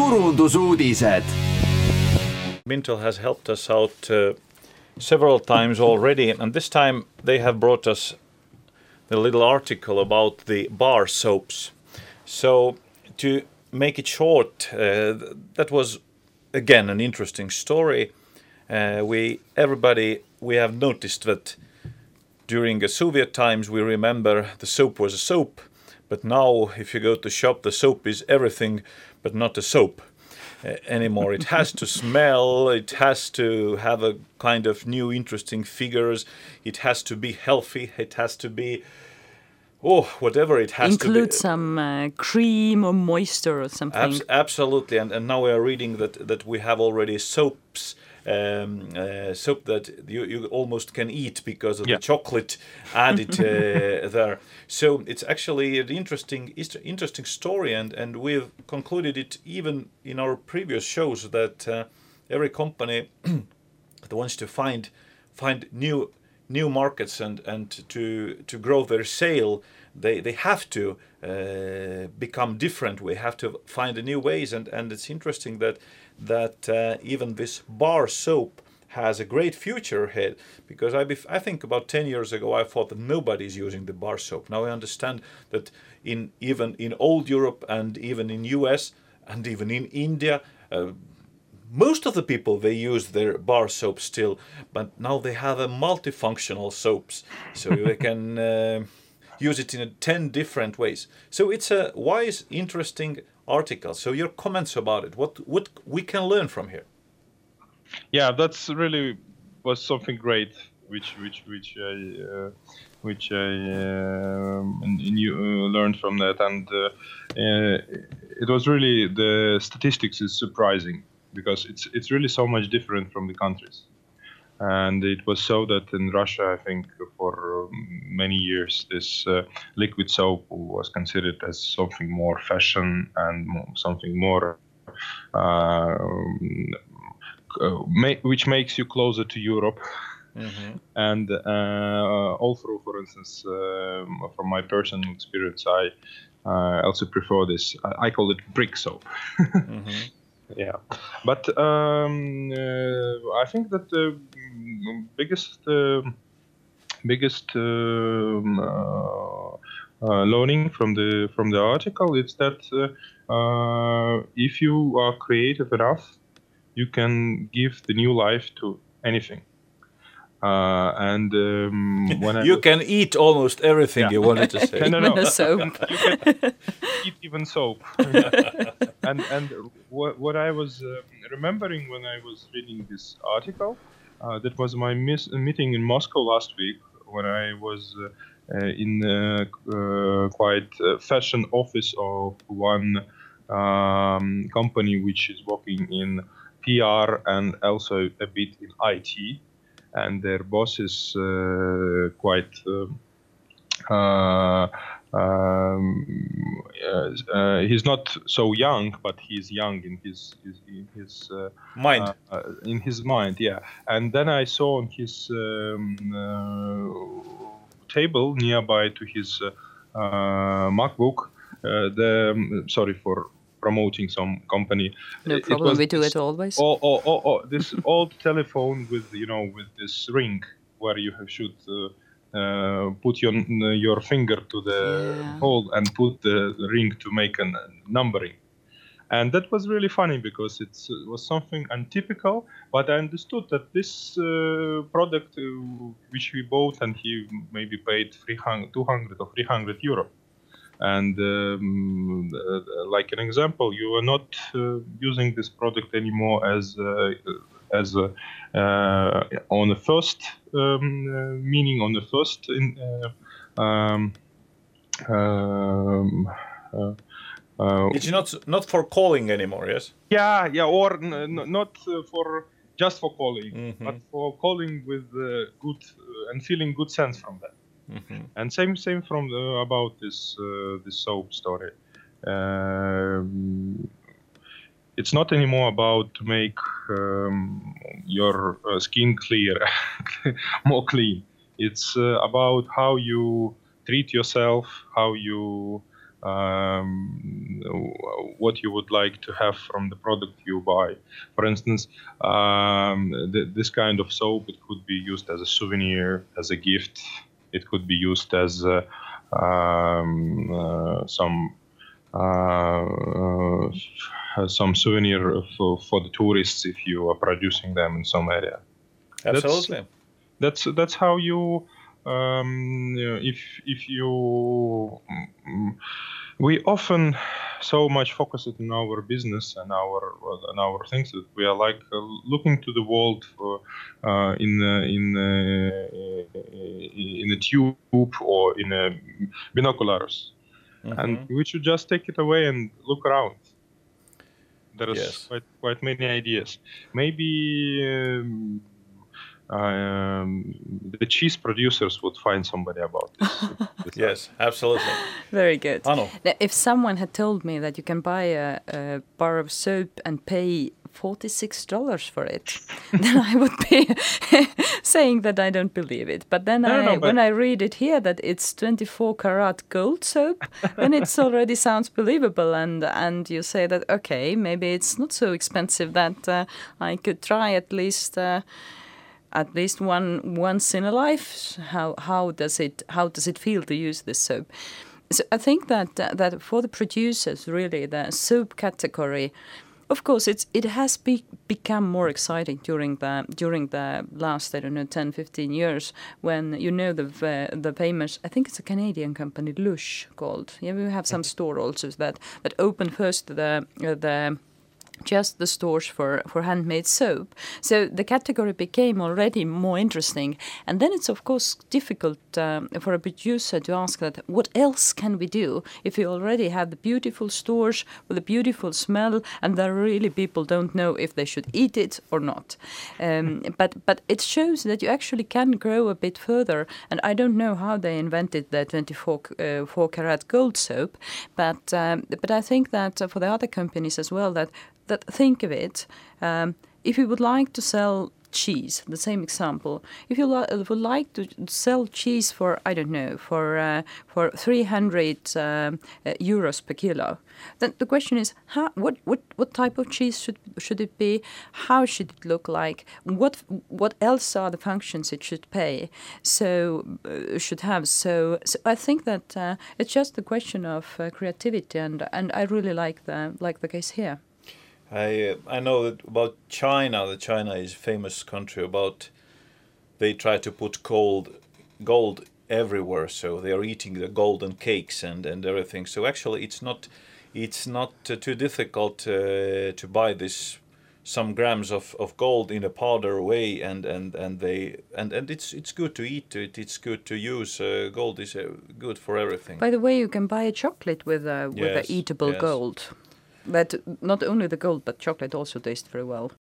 turundusuudised. Mintel has helped us out several times already, and this time they have brought us a little article about the bar soaps. So to make it short, that was again an interesting story. We have noticed that during the Soviet times we remember the soap was a soap, but now if you go to shop, the soap is everything but not a soap anymore. It has to smell, it has to have a kind of new interesting figures, it has to be healthy, it has to be whatever it has to be. Include some cream or moisture or something. Absolutely, and now we are reading that we have already soaps, soap that you almost can eat because of the chocolate added there. So it's actually an interesting story, and we've concluded it even in our previous shows that every company that wants to find new markets and to grow their sale, they have to become different. We have to find new ways, and it's interesting that even this bar soap has a great future ahead, because I think about 10 years ago I thought that nobody's using the bar soap. Now I understand that even in old Europe and even in US and even in India, most of the people, they use their bar soap still, but now they have a multifunctional soaps, so they can use it in 10 different ways. So it's a wise, interesting article. So your comments about it, what we can learn from here? Yeah, that's really was something great, which I learned from that, and it was really, the statistics is surprising, because it's really so much different from the countries. And it was so that in Russia, I think for many years, this liquid soap was considered as something more fashion and something more which makes you closer to Europe. Mm-hmm. And also, for instance, from my personal experience, I also prefer this. I call it brick soap. Mm-hmm. Yeah, but I think that the biggest learning from the article is that if you are creative enough, you can give the new life to anything. And when you can eat almost everything, you wanted to say. No. Soap. You can eat even soap. And what I was remembering when I was reading this article, that was my meeting in Moscow last week, when I was in quite fashion office of one company which is working in PR and also a bit in IT, and their boss is quite he's not so young, but he's young in his mind. In his mind, yeah. And then I saw on his table nearby to his MacBook, sorry for promoting some company. No problem. We do it always. This old telephone with this ring where you should put your finger to the hole and put the ring to make a numbering. And that was really funny, because it was something untypical, but I understood that this product which we bought, and he maybe paid 200 or 300 euro. And like an example, you are not using this product anymore as on the first meaning, on the first it's not for calling anymore, yes? Yeah, or not for just for calling, mm-hmm. but for calling with good and feeling good sense from that. Mm-hmm. And same from about this soap story. It's not anymore about to make your skin clear, more clean. It's about how you treat yourself, how you what you would like to have from the product you buy. For instance, this kind of soap, it could be used as a souvenir, as a gift. It could be used as some souvenir for the tourists if you are producing them in some area. Absolutely. That's how you. If you, we often so much focus it in our business and our things that we are like looking to the world for, in a tube or in a binoculars, and we should just take it away and look around. There is quite many ideas. Maybe. The cheese producers would find somebody about this. Yes, absolutely. Very good. Anu. Now, if someone had told me that you can buy a bar of soap and pay $46 for it, then I would be saying that I don't believe it. But then when I read it here that it's 24 karat gold soap, then it already sounds believable. And you say that, okay, maybe it's not so expensive that I could try at least once in a life. How does it feel to use this soap? So I think that for the producers, really, the soap category, of course, it has become more exciting during the last 10-15 years, when the famous, I think it's a Canadian company, Lush called. Yeah, we have some store also that opened first just the stores for handmade soap. So the category became already more interesting. And then it's, of course, difficult for a producer to ask that, what else can we do if we already have the beautiful stores with a beautiful smell and there really people don't know if they should eat it or not. But it shows that you actually can grow a bit further. And I don't know how they invented the 24 karat gold soap, but I think that for the other companies as well, that think of it, if you would like to sell cheese, the same example, if you would like to sell cheese for, I don't know, for 300 euros per kilo, then the question is, what type of cheese should it be? How should it look like? What else are the functions it should have? So I think that it's just a question of creativity, and I really like the case here. I know that about China. That China is a famous country about they try to put gold everywhere, so they are eating the golden cakes and everything. So actually, it's not too difficult to buy this some grams of gold in a powder way, and it's good to eat it. It's good to use. Gold is good for everything. By the way, you can buy a chocolate with a eatable gold. But not only the gold, but chocolate also tastes very well.